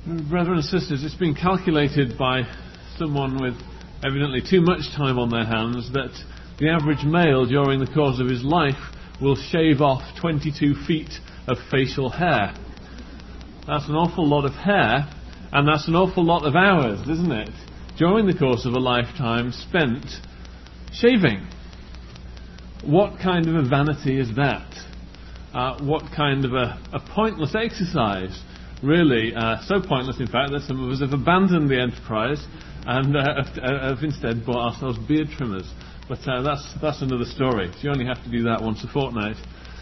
Brethren and sisters, it's been calculated by someone with evidently too much time on their hands that the average male during the course of his life will shave off 22 feet of facial hair. That's an awful lot of hair, and that's an awful lot of hours, isn't it? During the course of a lifetime spent shaving. What kind of a vanity is that? What kind of a pointless exercise? Really, so pointless in fact that some of us have abandoned the enterprise and have instead bought ourselves beard trimmers. But that's another story. So you only have to do that once a fortnight.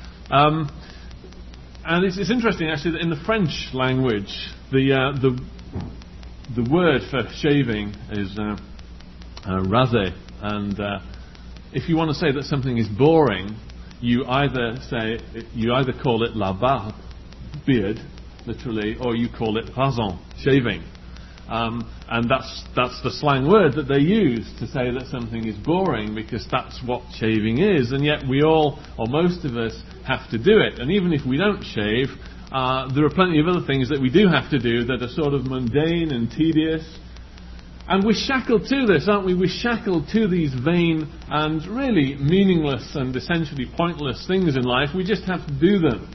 And it's interesting actually that in the French language, the word for shaving is raser, and if you want to say that something is boring, you either call it la barbe, beard, literally, or you call it rason, shaving. And that's the slang word that they use to say that something is boring, because that's what shaving is. And yet we all, or most of us, have to do it. And even if we don't shave, there are plenty of other things that we do have to do that are sort of mundane and tedious. And we're shackled to this, aren't we? We're shackled to these vain and really meaningless and essentially pointless things in life. We just have to do them.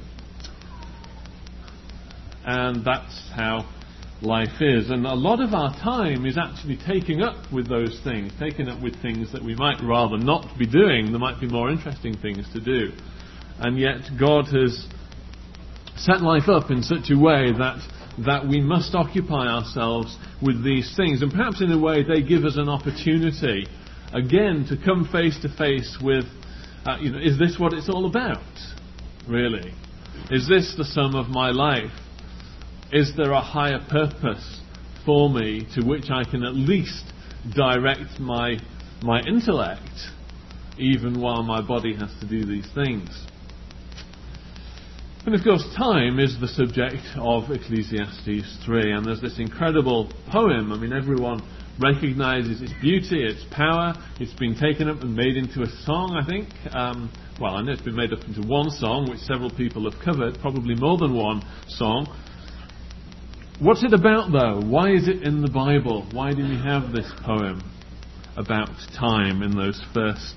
And that's how life is. And a lot of our time is actually taken up with those things, taken up with things that we might rather not be doing. There might be more interesting things to do. And yet God has set life up in such a way that we must occupy ourselves with these things. And perhaps in a way they give us an opportunity, again, to come face to face with, is this what it's all about, really? Is this the sum of my life? Is there a higher purpose for me to which I can at least direct my intellect, even while my body has to do these things? And of course, time is the subject of Ecclesiastes 3, and there's this incredible poem. I mean, everyone recognises its beauty, its power. It's been taken up and made into a song, I think. Well, I know it's been made up into one song, which several people have covered, probably more than one song. What's it about, though? Why is it in the Bible? Why do we have this poem about time in those first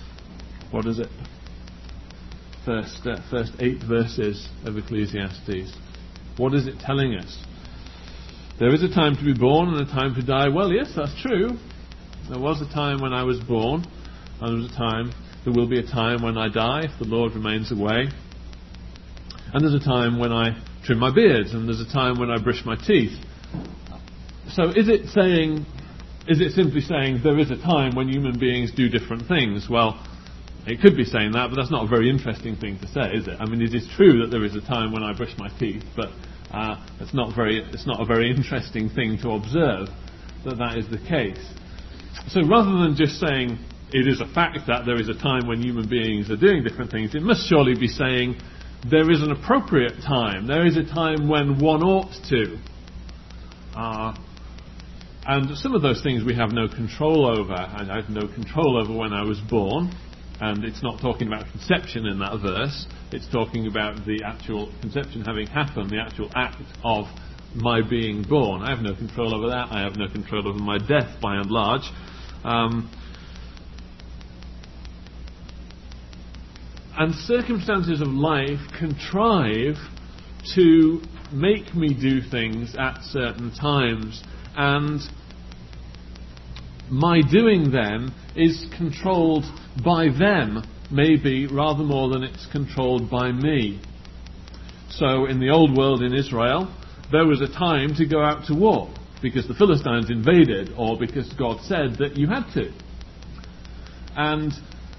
8 verses of Ecclesiastes? What is it telling us? There is a time to be born and a time to die. Well, yes, that's true. There was a time when I was born, and there will be a time when I die if the Lord remains away. And there's a time when I trim my beard, and there's a time when I brush my teeth. So is it simply saying there is a time when human beings do different things? Well, it could be saying that, but that's not a very interesting thing to say, is it? I mean, it is true that there is a time when I brush my teeth, but it's not a very interesting thing to observe that is the case. So rather than just saying it is a fact that there is a time when human beings are doing different things, it must surely be saying there is an appropriate time. There is a time when one ought to. And some of those things we have no control over. And I have no control over when I was born. And it's not talking about conception in that verse. It's talking about the actual conception having happened, the actual act of my being born. I have no control over that. I have no control over my death, by and large. And circumstances of life contrive to make me do things at certain times, and my doing them is controlled by them, maybe rather more than it's controlled by me. So in the old world in Israel, there was a time to go out to war because the Philistines invaded, or because God said that you had to. And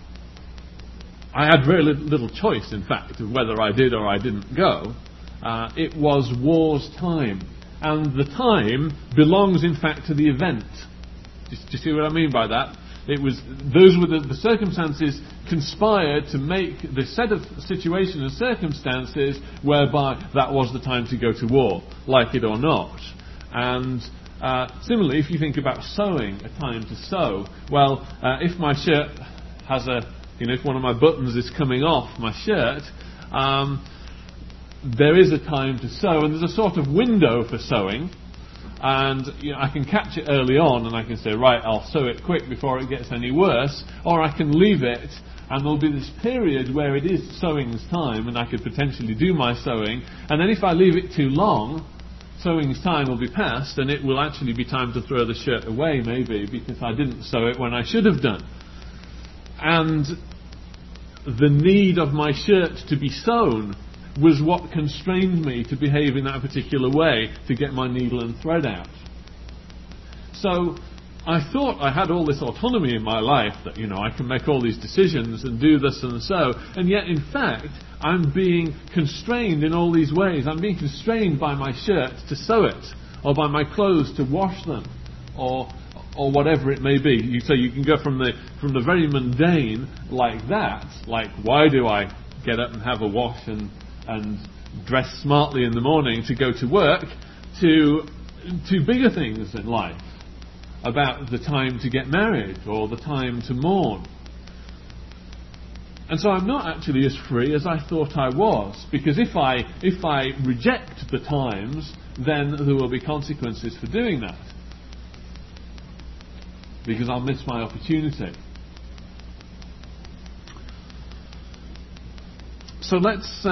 I had very little choice, in fact, of whether I did or I didn't go. It was war's time. And the time belongs, in fact, to the event. Do you see what I mean by that? Those were the circumstances conspired to make the set of situations and circumstances whereby that was the time to go to war, like it or not. And similarly, if you think about sewing, a time to sew, well, if my shirt has if one of my buttons is coming off my shirt, there is a time to sew, and there's a sort of window for sewing, and I can catch it early on, and I can say, right, I'll sow it quick before it gets any worse, or I can leave it, and there'll be this period where it is sowing's time, and I could potentially do my sowing, and then if I leave it too long, sowing's time will be past, and it will actually be time to throw the shirt away, maybe, because I didn't sow it when I should have done. And the need of my shirt to be sewn was what constrained me to behave in that particular way, to get my needle and thread out. So I thought I had all this autonomy in my life, that I can make all these decisions and do this and so, and yet in fact I'm being constrained in all these ways. I'm being constrained by my shirt to sew it, or by my clothes to wash them, or whatever it may be. So you can go from the very mundane like that, like why do I get up and have a wash and dress smartly in the morning to go to work, to bigger things in life, about the time to get married or the time to mourn. And so I'm not actually as free as I thought I was, because if I reject the times, then there will be consequences for doing that, because I'll miss my opportunity. So let's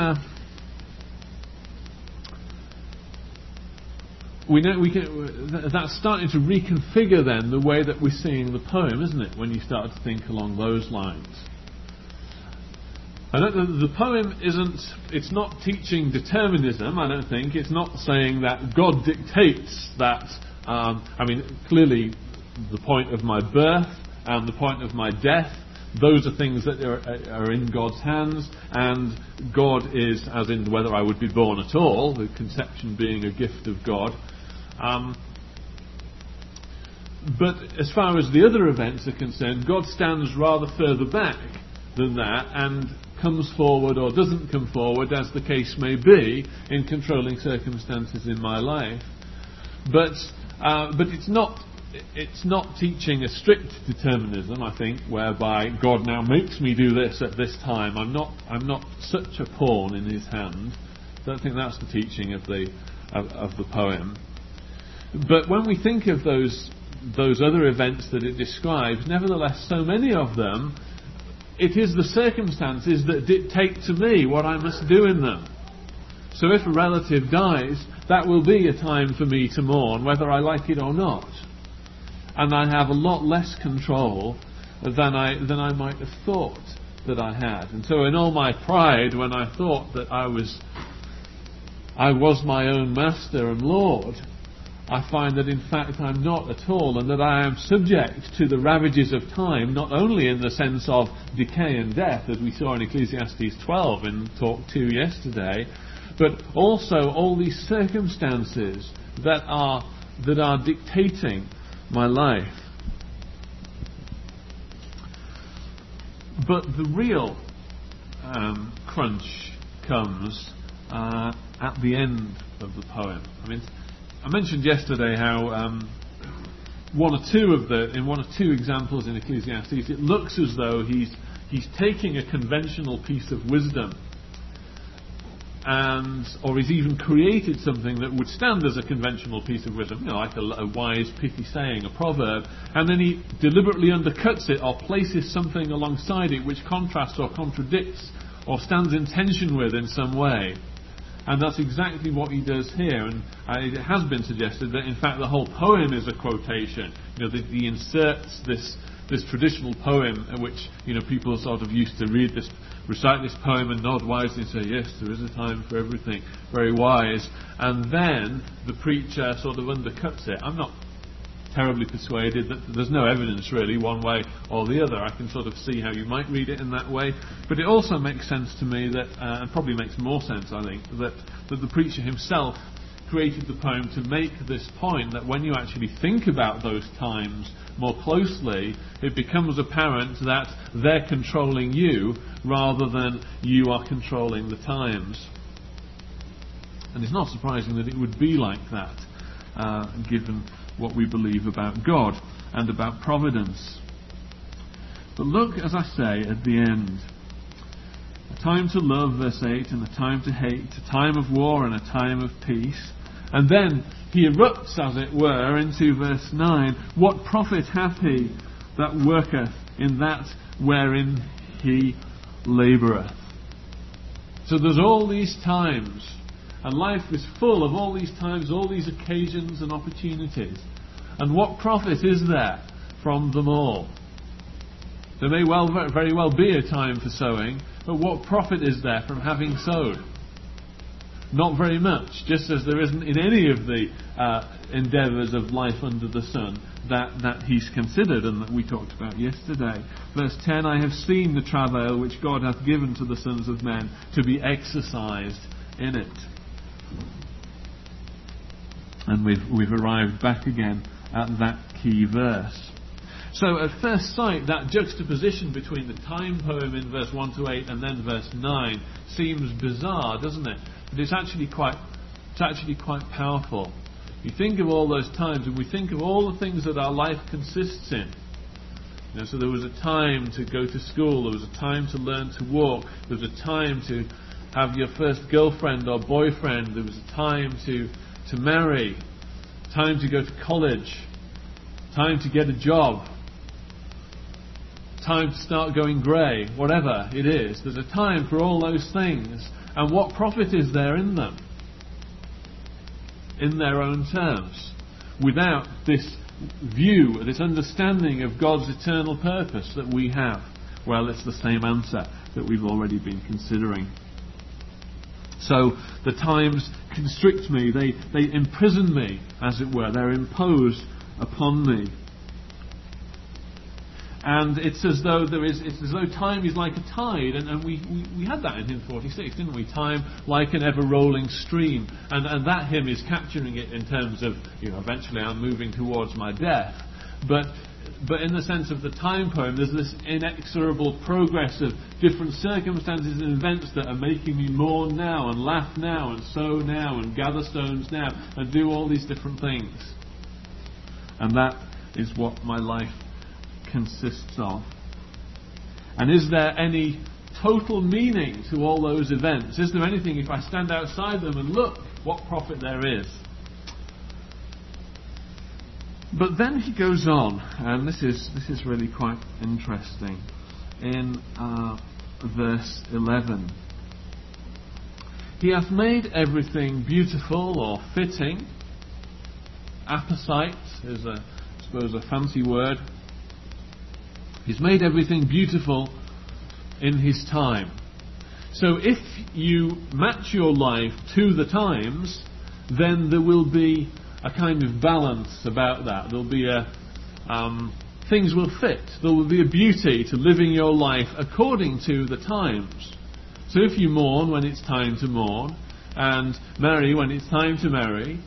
that's starting to reconfigure then the way that we're seeing the poem, isn't it, when you start to think along those lines. And the poem it's not teaching determinism, I don't think. It's not saying that God dictates that. Clearly the point of my birth and the point of my death, those are things that are in God's hands, and God is, as in whether I would be born at all, the conception being a gift of God. But as far as the other events are concerned, God stands rather further back than that, and comes forward or doesn't come forward, as the case may be, in controlling circumstances in my life. But it's not teaching a strict determinism, I think, whereby God now makes me do this at this time. I'm not such a pawn in His hand. I don't think that's the teaching of the poem. But when we think of those other events that it describes, nevertheless, so many of them, it is the circumstances that dictate to me what I must do in them. So if a relative dies, that will be a time for me to mourn, whether I like it or not. And I have a lot less control than I might have thought that I had. And so in all my pride, when I thought that I was my own master and Lord, I find that in fact I'm not at all, and that I am subject to the ravages of time, not only in the sense of decay and death, as we saw in Ecclesiastes 12 in Talk 2 yesterday, but also all these circumstances that are dictating my life. But the real crunch comes at the end of the poem. I mentioned yesterday how in one or two examples in Ecclesiastes, it looks as though he's taking a conventional piece of wisdom, or he's even created something that would stand as a conventional piece of wisdom, like a wise, pithy saying, a proverb, and then he deliberately undercuts it or places something alongside it which contrasts or contradicts or stands in tension with in some way. And that's exactly what he does here. And it has been suggested that in fact the whole poem is a quotation. He inserts this traditional poem, which people sort of used to recite this poem and nod wisely and say, yes, there is a time for everything, very wise. And then the preacher sort of undercuts it. I'm not terribly persuaded that there's no evidence really one way or the other. I can sort of see how you might read it in that way, but it also makes sense to me that, and probably makes more sense I think, that the preacher himself created the poem to make this point, that when you actually think about those times more closely, it becomes apparent that they're controlling you rather than you are controlling the times. And it's not surprising that it would be like that, given what we believe about God and about providence. But look, as I say, at the end. A time to love, verse 8, and a time to hate, a time of war and a time of peace. And then he erupts, as it were, into verse 9. What profit hath he that worketh in that wherein he laboureth? So there's all these times, and life is full of all these times, all these occasions and opportunities. And what profit is there from them all? There may very well be a time for sowing, but what profit is there from having sowed? Not very much, just as there isn't in any of the endeavours of life under the sun that he's considered and that we talked about yesterday. Verse 10, I have seen the travail which God hath given to the sons of men to be exercised in it. And we've arrived back again at that key verse. So at first sight, that juxtaposition between the time poem in verse 1 to 8 and then verse 9 seems bizarre, doesn't it? But it's actually quite powerful. You think of all those times, and we think of all the things that our life consists in. So there was a time to go to school, there was a time to learn to walk, there was a time to have your first girlfriend or boyfriend, there was a time to marry, time to go to college, time to get a job, time to start going grey, whatever it is. There's a time for all those things. And what profit is there in them? In their own terms. Without this view, this understanding of God's eternal purpose that we have. Well, it's the same answer that we've already been considering. So the times constrict me, they imprison me, as it were. They're imposed upon me. And it's as though time is like a tide, and we had that in hymn 46, didn't we? Time like an ever-rolling stream, and that hymn is capturing it in terms of, eventually I'm moving towards my death. But in the sense of the time poem, there's this inexorable progress of different circumstances and events that are making me mourn now, and laugh now, and sow now, and gather stones now, and do all these different things. And that is what my life consists of. And is there any total meaning to all those events? Is there anything, if I stand outside them and look, what profit there is? But then he goes on, and this is really quite interesting, in verse 11. He hath made everything beautiful or fitting. Apposite is I suppose a fancy word. He's made everything beautiful in his time. So if you match your life to the times, then there will be a kind of balance about that. There'll be things will fit. There will be a beauty to living your life according to the times. So if you mourn when it's time to mourn, and marry when it's time to marry,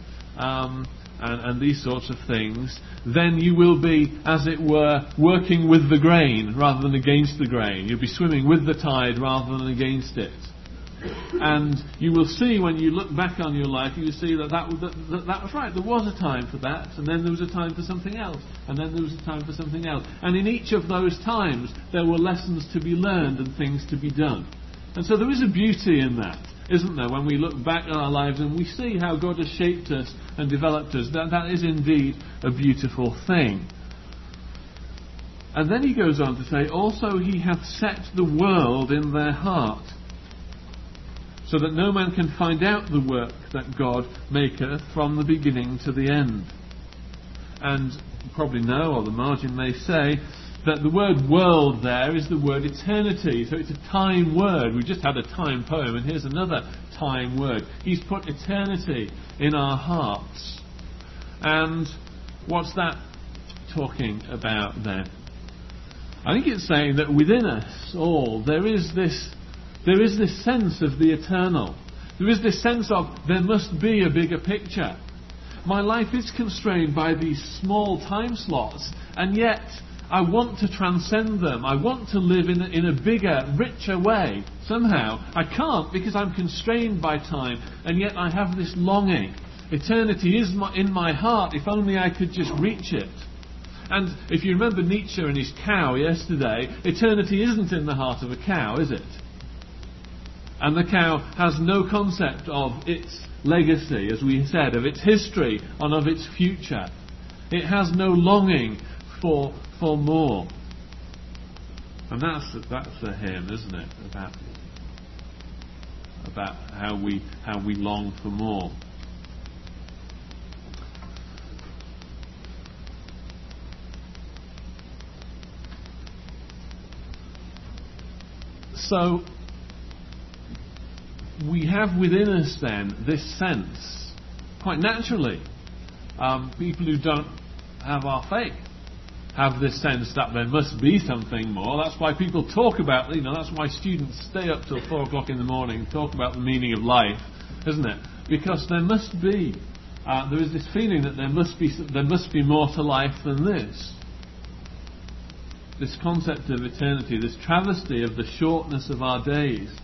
and these sorts of things, then you will be, as it were, working with the grain rather than against the grain. You'll be swimming with the tide rather than against it. And you will see, when you look back on your life, you will see that was right. There was a time for that, and then there was a time for something else, and then there was a time for something else. And in each of those times, there were lessons to be learned and things to be done. And so there is a beauty in that, isn't there, when we look back on our lives and we see how God has shaped us and developed us. That is indeed a beautiful thing. And then he goes on to say, also he hath set the world in their heart, so that no man can find out the work that God maketh from the beginning to the end. And you probably know, or the margin may say, that the word world there is the word eternity. So it's a time word. We just had a time poem, and here's another time word. He's put eternity in our hearts. And what's that talking about then? I think it's saying that within us all there is this sense of the eternal. There is this sense of there must be a bigger picture. My life is constrained by these small time slots, and yet I want to transcend them. I want to live in a bigger, richer way. Somehow I can't, because I'm constrained by time, and yet I have this longing. Eternity is in my heart, if only I could just reach it. And if you remember Nietzsche and his cow yesterday, eternity isn't in the heart of a cow, is it? And the cow has no concept of its legacy, as we said, of its history and of its future. It has no longing for more. And that's a hymn, isn't it? About how we long for more. So we have within us then this sense, quite naturally, people who don't have our faith have this sense that there must be something more. That's why people talk about, that's why students stay up till 4 o'clock in the morning and talk about the meaning of life, isn't it? Because there must be, there is this feeling that there must be more to life than this. This concept of eternity, this travesty of the shortness of our days.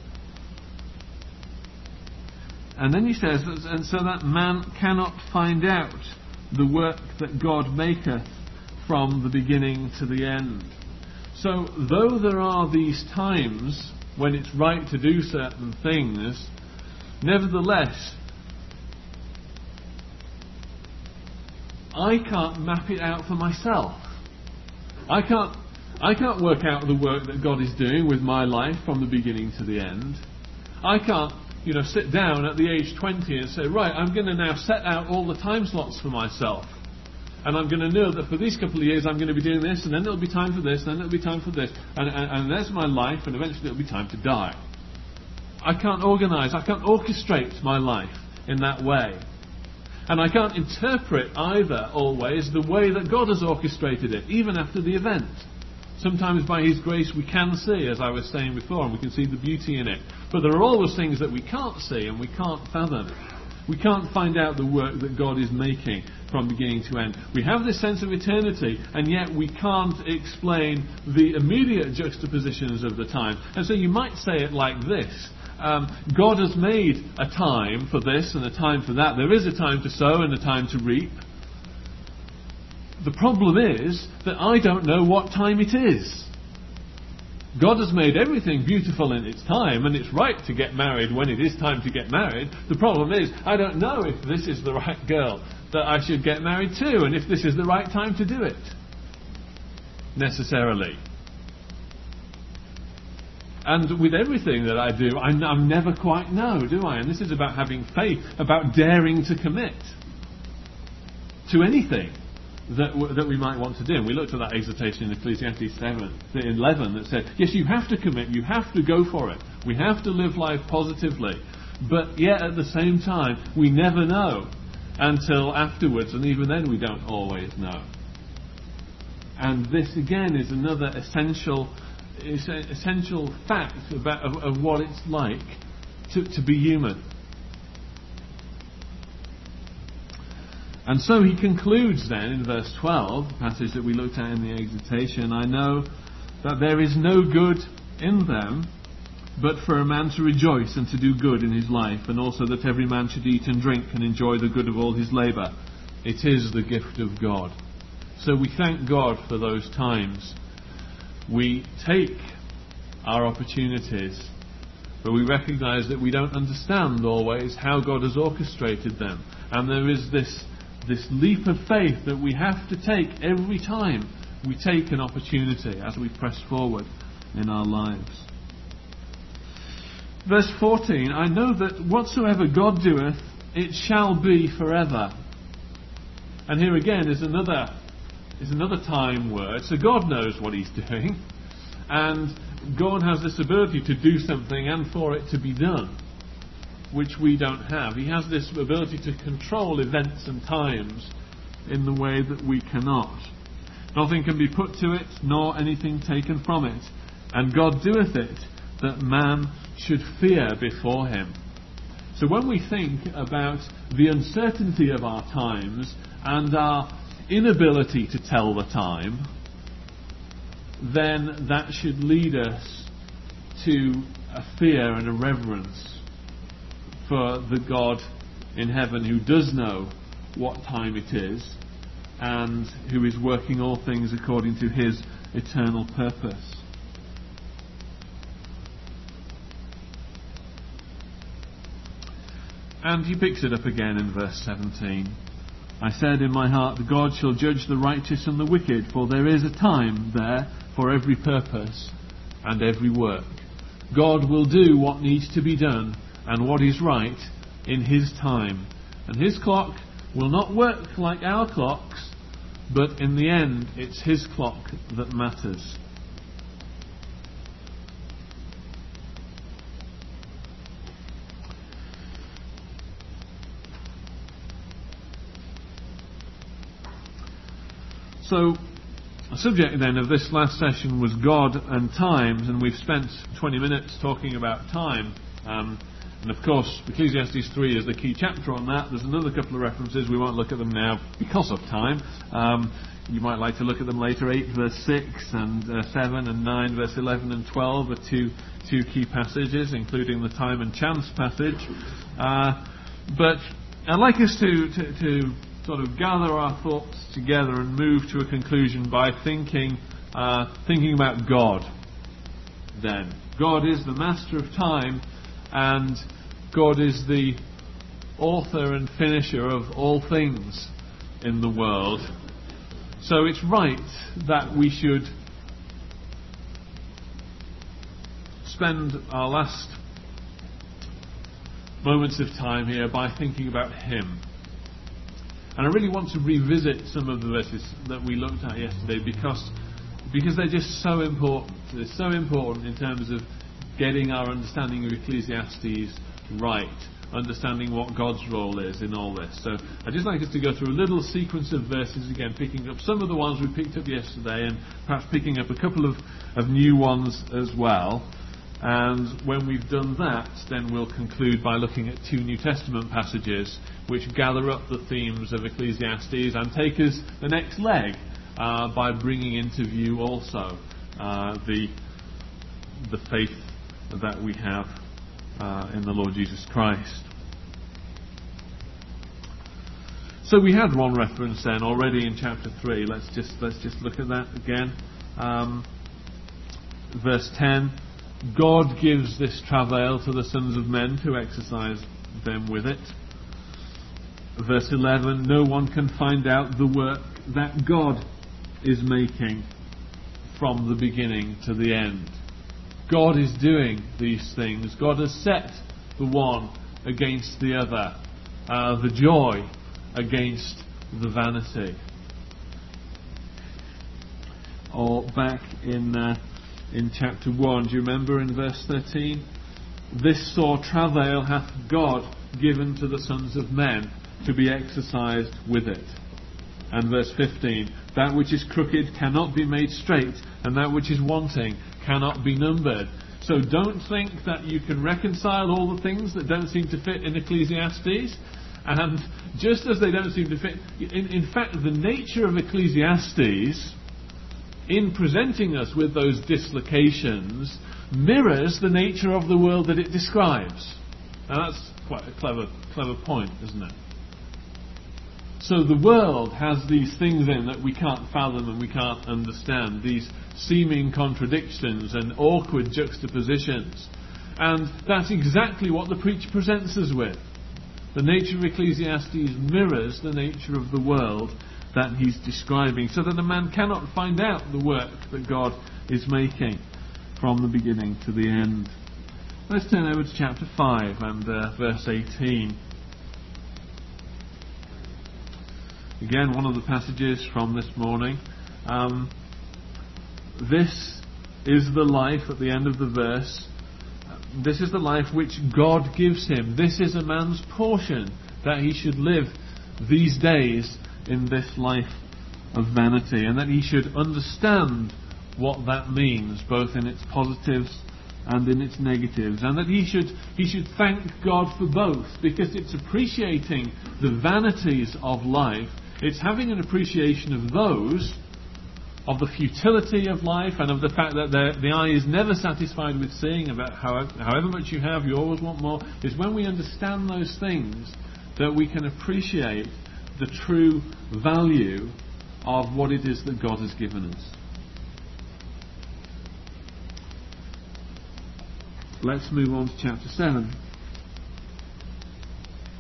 And then he says, and so that man cannot find out the work that God maketh from the beginning to the end. So, though there are these times when it's right to do certain things, nevertheless, I can't map it out for myself. I can't work out the work that God is doing with my life from the beginning to the end. I can't, sit down at the age 20 and say, right, I'm going to now set out all the time slots for myself. And I'm going to know that for these couple of years I'm going to be doing this, and then there'll be time for this, and then there'll be time for this, and there's my life, and eventually it'll be time to die. I can't orchestrate my life in that way. And I can't interpret either, always, the way that God has orchestrated it, even after the event. Sometimes by His grace we can see, as I was saying before, and we can see the beauty in it. But there are always things that we can't see and we can't fathom. We can't find out the work that God is making from beginning to end. We have this sense of eternity, and yet we can't explain the immediate juxtapositions of the time. And so you might say it like this. God has made a time for this and a time for that. There is a time to sow and a time to reap. The problem is that I don't know what time it is. God has made everything beautiful in its time, and it's right to get married when it is time to get married. The problem is, I don't know if this is the right girl that I should get married to, and if this is the right time to do it, necessarily. And with everything that I do, I never quite know, do I? And this is about having faith, about daring to commit to anything that we might want to do. And we looked at that exhortation in Ecclesiastes 11 that said, yes, you have to commit, you have to go for it. We have to live life positively. But yet at the same time, we never know until afterwards, and even then we don't always know. And this again is another essential fact of what it's like to be human. And so he concludes then in verse 12, the passage that we looked at in the exhortation, I know that there is no good in them, but for a man to rejoice and to do good in his life, and also that every man should eat and drink and enjoy the good of all his labour. It is the gift of God. So we thank God for those times. We take our opportunities, but we recognise that we don't understand always how God has orchestrated them. And there is this leap of faith that we have to take every time we take an opportunity as we press forward in our lives. Verse 14, I know that whatsoever God doeth, it shall be forever. And here again is another time word. So God knows what He's doing, and God has this ability to do something and for it to be done, which we don't have. He has this ability to control events and times in the way that we cannot. Nothing can be put to it, nor anything taken from it. And God doeth it, that man should fear before Him. So when we think about the uncertainty of our times and our inability to tell the time, then that should lead us to a fear and a reverence for the God in heaven who does know what time it is and who is working all things according to His eternal purpose. And he picks it up again in verse 17. I said in my heart, God shall judge the righteous and the wicked, for there is a time there for every purpose and every work. God will do what needs to be done and what is right in His time. And His clock will not work like our clocks, but in the end it's His clock that matters. So, the subject then of this last session was God and times, and we've spent 20 minutes talking about time. And of course, Ecclesiastes 3 is the key chapter on that. There's another couple of references. We won't look at them now because of time. You might like to look at them later. 8 verse 6 and 7 and 9 verse 11 and 12 are two key passages, including the time and chance passage. But I'd like us to sort of gather our thoughts together and move to a conclusion by thinking about God. Then God is the master of time, and God is the author and finisher of all things in the world. So it's right that we should spend our last moments of time here by thinking about Him. And I really want to revisit some of the verses that we looked at yesterday because they're just so important. They're so important in terms of getting our understanding of Ecclesiastes right, understanding what God's role is in all this. So I'd just like us to go through a little sequence of verses again, picking up some of the ones we picked up yesterday and perhaps picking up a couple of new ones as well. And when we've done that, then we'll conclude by looking at 2 New Testament passages which gather up the themes of Ecclesiastes and take us the next leg by bringing into view also the faith that we have in the Lord Jesus Christ. So we had one reference then already in chapter 3. Let's just look at that again. Verse 10. God gives this travail to the sons of men to exercise them with it. Verse 11, no one can find out the work that God is making from the beginning to the end. God is doing these things. God has set the one against the other, the joy against the vanity. Or back in chapter 1, do you remember in verse 13? This sore travail hath God given to the sons of men to be exercised with it. And verse 15, that which is crooked cannot be made straight, and that which is wanting cannot be numbered. So don't think that you can reconcile all the things that don't seem to fit in Ecclesiastes. And just as they don't seem to fit, in fact, the nature of Ecclesiastes, in presenting us with those dislocations, mirrors the nature of the world that it describes. Now that's quite a clever point, isn't it? So the world has these things in that we can't fathom and we can't understand, these seeming contradictions and awkward juxtapositions. And that's exactly what the preacher presents us with. The nature of Ecclesiastes mirrors the nature of the world that he's describing, so that a man cannot find out the work that God is making from the beginning to the end. Let's turn over to chapter 5 and verse 18. Again, one of the passages from this morning. This is the life, at the end of the verse, this is the life which God gives him. This is a man's portion, that he should live these days in this life of vanity, and that he should understand what that means, both in its positives and in its negatives, and that he should thank God for both, because it's appreciating the vanities of life, it's having an appreciation of those, of the futility of life, and of the fact that the eye is never satisfied with seeing, about however much you have, you always want more. It's when we understand those things that we can appreciate the true value of what it is that God has given us. Let's move on to chapter 7.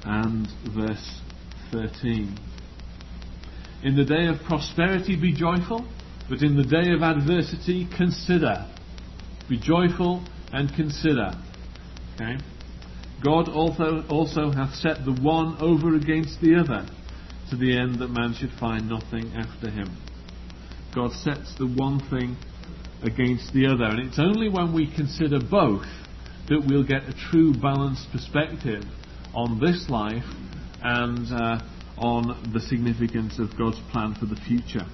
and verse 13. In the day of prosperity be joyful, but in the day of adversity consider. Be joyful and consider. Okay? God also hath set the one over against the other, to the end that man should find nothing after him. God sets the one thing against the other, and it's only when we consider both that we'll get a true balanced perspective on this life and on the significance of God's plan for the future.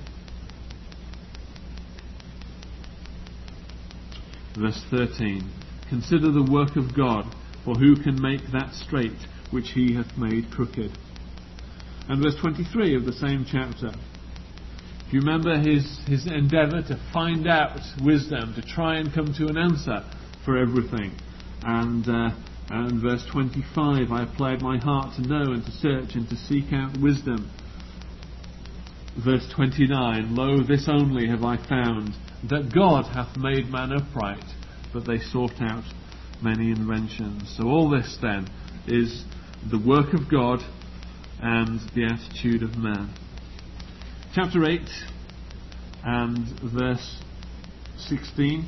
Verse 13. Consider the work of God, for who can make that straight which he hath made crooked? And verse 23 of the same chapter. If you remember his endeavour to find out wisdom, to try and come to an answer for everything. And verse 25, I applied my heart to know and to search and to seek out wisdom. Verse 29, lo, this only have I found, that God hath made man upright, but they sought out many inventions. So all this then is the work of God and the attitude of man. Chapter 8 and verse 16.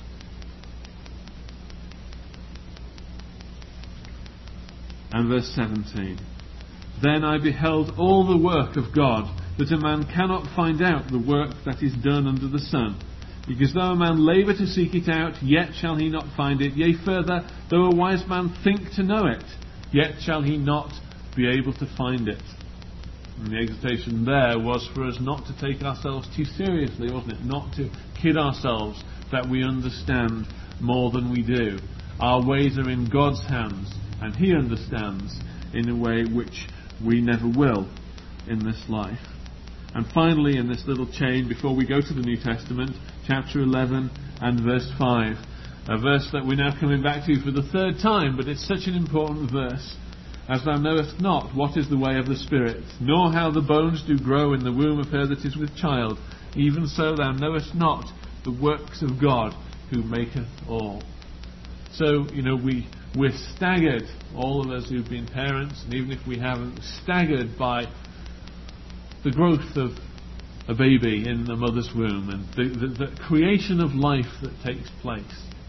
And verse 17. Then I beheld all the work of God, that a man cannot find out the work that is done under the sun. Because though a man labour to seek it out, yet shall he not find it. Yea, further, though a wise man think to know it, yet shall he not be able to find it. And the exhortation there was for us not to take ourselves too seriously, wasn't it? Not to kid ourselves that we understand more than we do. Our ways are in God's hands, and He understands in a way which we never will in this life. And finally, in this little chain, before we go to the New Testament, chapter 11 and verse 5, a verse that we're now coming back to for the third time, but it's such an important verse. As thou knowest not what is the way of the Spirit, nor how the bones do grow in the womb of her that is with child, even so thou knowest not the works of God who maketh all. So, we're staggered, all of us who've been parents, and even if we haven't, staggered by the growth of a baby in the mother's womb and the creation of life that takes place.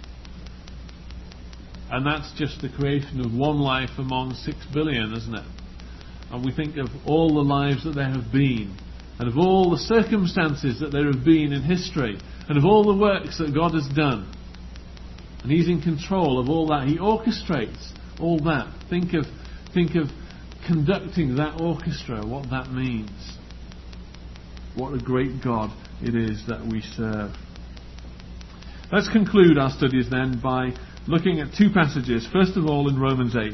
And that's just the creation of one life among 6 billion, isn't it? And we think of all the lives that there have been, and of all the circumstances that there have been in history, and of all the works that God has done. And He's in control of all that. He orchestrates all that. Think of conducting that orchestra, what that means. What a great God it is that we serve. Let's conclude our studies then by looking at two passages. First of all, in Romans 8.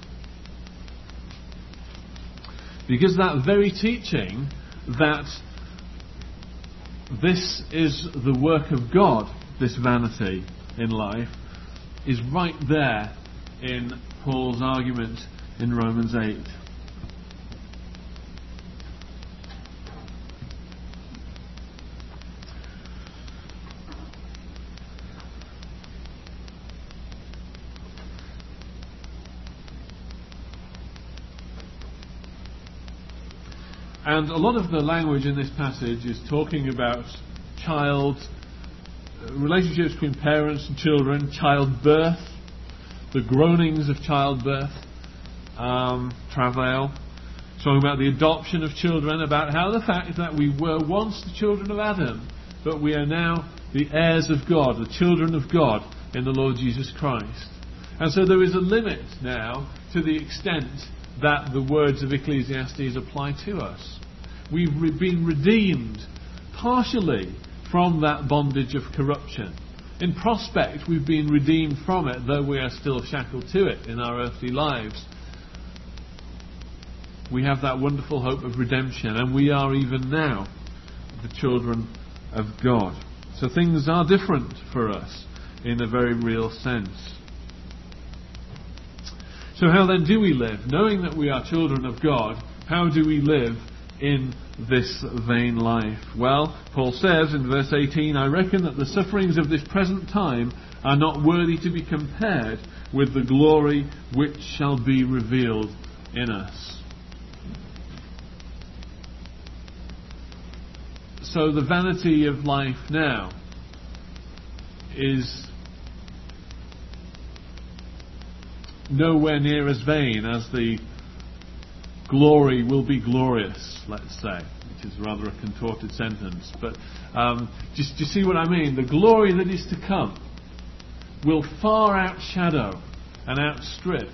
Because that very teaching that this is the work of God, this vanity in life, is right there in Paul's argument in Romans 8. And a lot of the language in this passage is talking about relationships between parents and children, childbirth, the groanings of childbirth, travail. It's talking about the adoption of children, about how the fact that we were once the children of Adam, but we are now the heirs of God, the children of God in the Lord Jesus Christ. And so there is a limit now to the extent that the words of Ecclesiastes apply to us. We've been redeemed partially from that bondage of corruption. In prospect, we've been redeemed from it, though we are still shackled to it in our earthly lives. We have that wonderful hope of redemption, and we are even now the children of God. So things are different for us in a very real sense. So how then do we live? Knowing that we are children of God, how do we live in this vain life? Well, Paul says in verse 18, I reckon that the sufferings of this present time are not worthy to be compared with the glory which shall be revealed in us. So the vanity of life now is nowhere near as vain as the glory will be glorious, let's say, which is rather a contorted sentence. But just you see what I mean? The glory that is to come will far outshadow and outstrip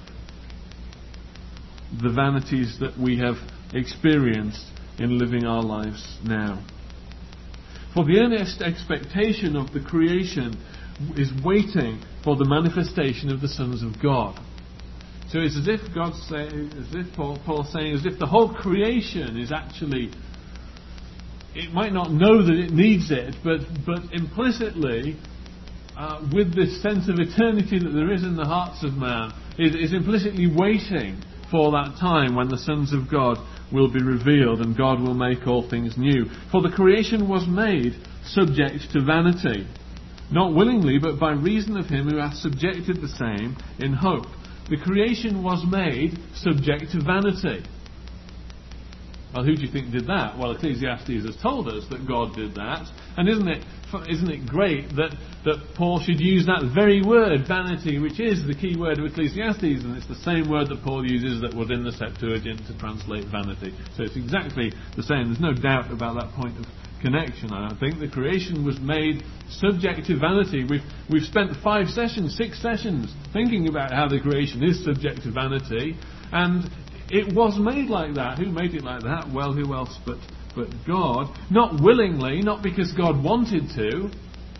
the vanities that we have experienced in living our lives now. For the earnest expectation of the creation is waiting for the manifestation of the sons of God. So it's as if God's saying, as if Paul's saying, as if the whole creation is actually, it might not know that it needs it, but implicitly, with this sense of eternity that there is in the hearts of man, is implicitly waiting for that time when the sons of God will be revealed and God will make all things new. For the creation was made subject to vanity, not willingly, but by reason of him who hath subjected the same in hope. The creation was made subject to vanity. Well, who do you think did that? Well, Ecclesiastes has told us that God did that. And isn't it great that Paul should use that very word, vanity, which is the key word of Ecclesiastes, and it's the same word that Paul uses that was in the Septuagint to translate vanity. So it's exactly the same. There's no doubt about that point of connection. I think the creation was made subject to vanity. We've spent 6 sessions thinking about how the creation is subject to vanity, and it was made like that. Who made it like that? Well, who else but God? Not willingly, not because God wanted to,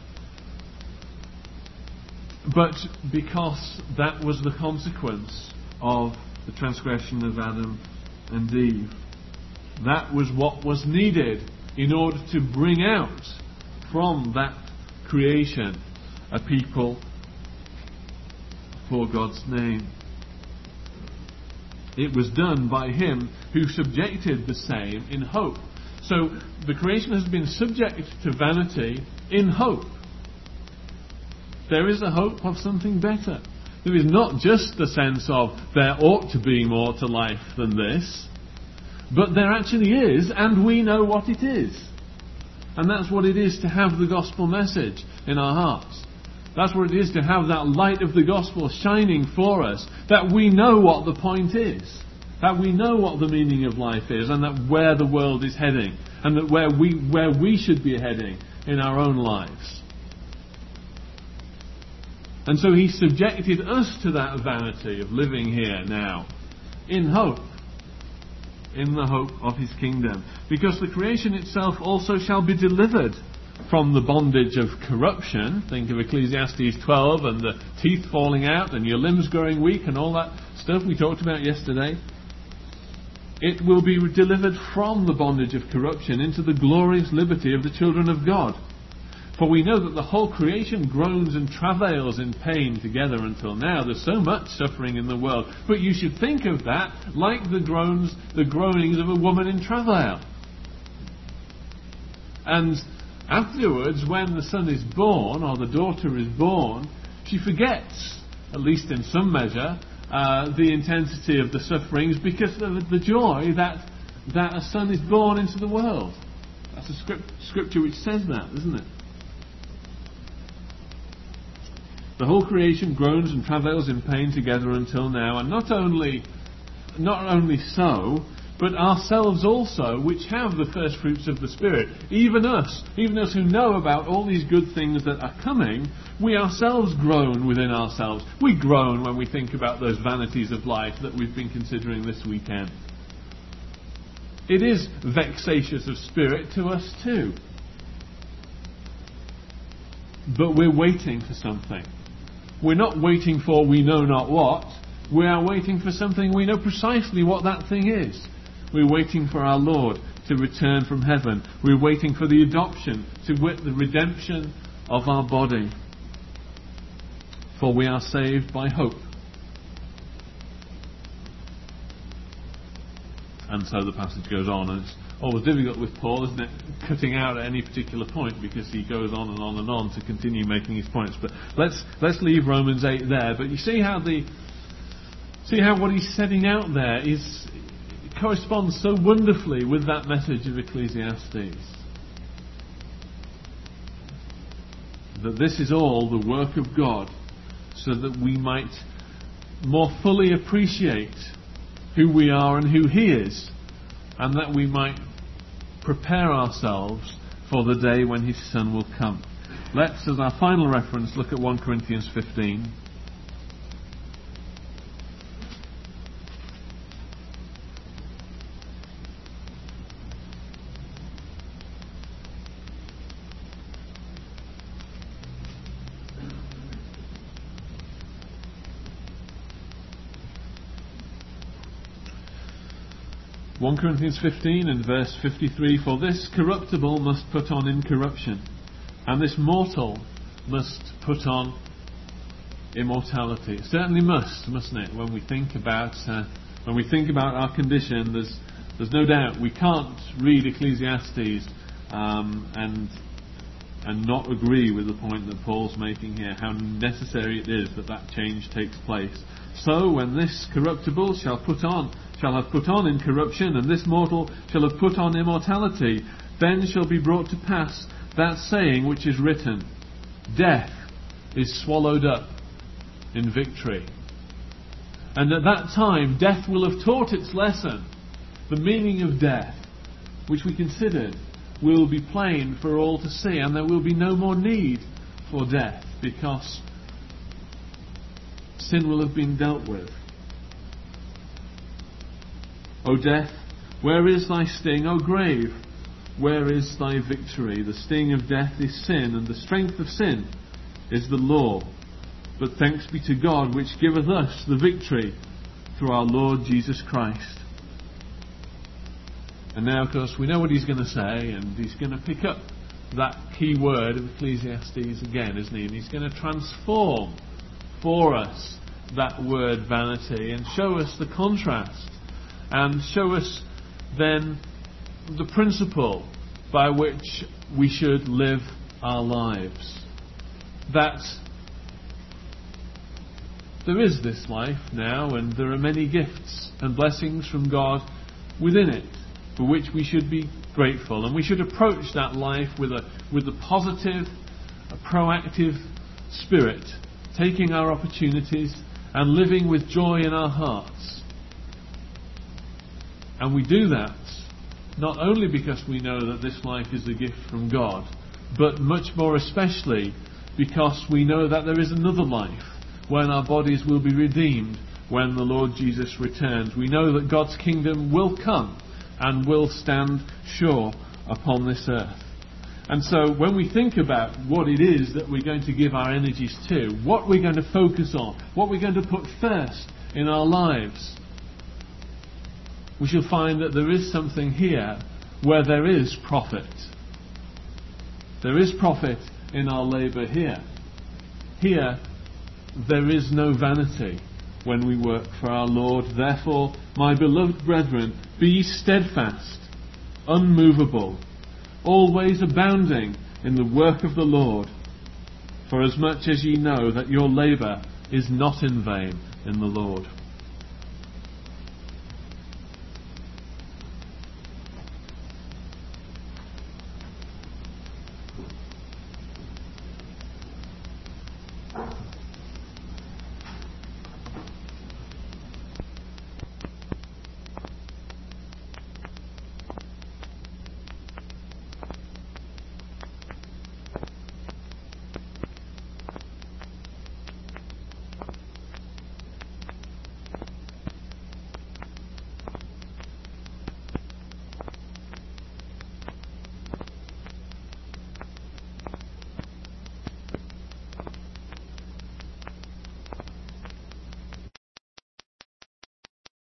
but because that was the consequence of the transgression of Adam and Eve. That was what was needed in order to bring out from that creation a people for God's name. It was done by him who subjected the same in hope. So the creation has been subject to vanity in hope. There is a hope of something better. There is not just the sense of there ought to be more to life than this, but there actually is, and we know what it is. And that's what it is to have the gospel message in our hearts. That's what it is to have that light of the gospel shining for us, that we know what the point is, that we know what the meaning of life is, and that where the world is heading, and that where we should be heading in our own lives. And so he subjected us to that vanity of living here now, in hope, in the hope of his kingdom. Because the creation itself also shall be delivered from the bondage of corruption. Think of Ecclesiastes 12 and the teeth falling out and your limbs growing weak and all that stuff we talked about yesterday. It will be delivered from the bondage of corruption into the glorious liberty of the children of God. For we know that the whole creation groans and travails in pain together until now. There's so much suffering in the world. But you should think of that like the groanings of a woman in travail. And afterwards, when the son is born, or the daughter is born, she forgets, at least in some measure, the intensity of the sufferings because of the joy that a son is born into the world. That's a scripture which says that, isn't it? The whole creation groans and travails in pain together until now, and not only so, but ourselves also, which have the first fruits of the Spirit, even us who know about all these good things that are coming, we ourselves groan within ourselves. We groan when we think about those vanities of life that we've been considering this weekend. It is vexatious of spirit to us too. But we're waiting for something. We're not waiting for we know not what. We are waiting for something we know precisely what that thing is. We're waiting for our Lord to return from heaven. We're waiting for the adoption, to wit the redemption of our body. For we are saved by hope. And so the passage goes on, and it's always difficult with Paul, isn't it, cutting out at any particular point, because he goes on and on and on to continue making his points. But let's leave Romans 8 there. But you see how See how what he's setting out there corresponds so wonderfully with that message of Ecclesiastes. That this is all the work of God, so that we might more fully appreciate who we are and who He is, and that we might prepare ourselves for the day when His Son will come. Let's, as our final reference, look at 1 Corinthians 15. (1 Corinthians 15 and verse 53) For this corruptible must put on incorruption, and this mortal must put on immortality. It certainly must, mustn't it? When we think about our condition, there's no doubt we can't read Ecclesiastes and not agree with the point that Paul's making here, how necessary it is that change takes place. So when this corruptible shall have put on incorruption, and this mortal shall have put on immortality, then shall be brought to pass that saying which is written, Death is swallowed up in victory. And at that time, death will have taught its lesson. The meaning of death, which we considered, will be plain for all to see, and there will be no more need for death, because sin will have been dealt with. O death, where is thy sting? O grave, where is thy victory? The sting of death is sin, and the strength of sin is the law. But thanks be to God, which giveth us the victory through our Lord Jesus Christ. And now, of course, we know what he's going to say, and he's going to pick up that key word of Ecclesiastes again, isn't he? And he's going to transform for us that word vanity and show us the contrast, and show us then the principle by which we should live our lives. That there is this life now, and there are many gifts and blessings from God within it, for which we should be grateful, and we should approach that life with a positive, a proactive spirit, taking our opportunities and living with joy in our hearts. And we do that not only because we know that this life is a gift from God, but much more especially because we know that there is another life when our bodies will be redeemed when the Lord Jesus returns. We know that God's kingdom will come and will stand sure upon this earth. And so when we think about what it is that we're going to give our energies to, what we're going to focus on, what we're going to put first in our lives, we shall find that there is something here where there is profit. There is profit in our labour here. Here, there is no vanity when we work for our Lord. Therefore, my beloved brethren, be ye steadfast, unmovable, always abounding in the work of the Lord, for as much as ye know that your labour is not in vain in the Lord.